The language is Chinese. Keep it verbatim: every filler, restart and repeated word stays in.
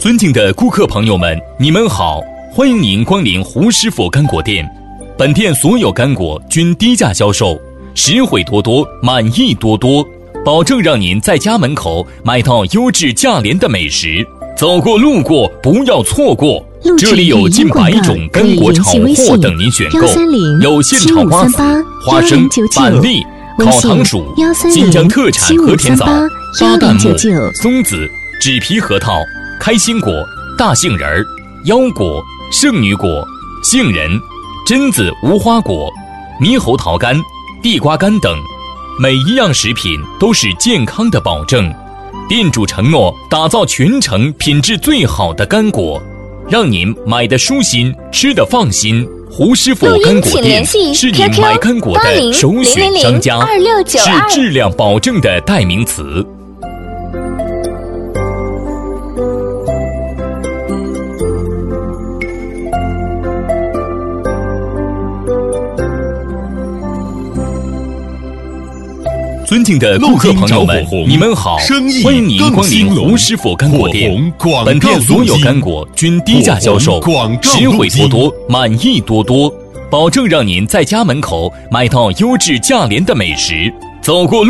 尊敬的顾客朋友们，你们好，欢迎您光临胡师傅干果店。本店所有干果均低价销售，实惠多多，满意多多，保证让您在家门口买到优质价廉的美食。走过路过不要错过，这里有近百种干果炒货等您选购，有现炒瓜子、花生、板栗、烤糖薯、新疆特产和甜枣、巴旦木、松子、纸皮核桃、开心果、大杏仁儿、腰果、圣女果、杏仁、榛子、无花果、猕猴桃干、地瓜干等，每一样食品都是健康的保证。店主承诺打造全城品质最好的干果，让您买得舒心，吃得放心。胡师傅干果店是您买干果的首选商家，是质量保证的代名词。尊敬的顾客朋友们，你们好，欢迎您光临胡师傅干果店。本店所有干果均低价销售，实惠多多，满意多多，保证让您在家门口买到优质价廉的美食。走过路